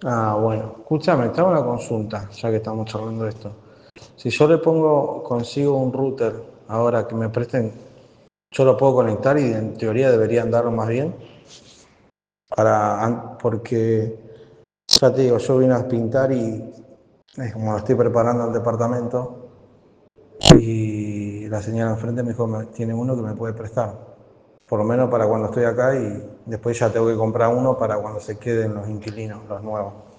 Ah, bueno, escúchame, te hago una consulta, ya que estamos charlando de esto. Si yo le pongo, consigo un router ahora que me presten, yo lo puedo conectar y en teoría debería andar más bien. Porque, ya te digo, yo vine a pintar y es como lo estoy preparando el departamento y la señora enfrente me dijo, tiene uno que me puede prestar. Por lo menos para cuando estoy acá y después ya tengo que comprar uno para cuando se queden los inquilinos, los nuevos.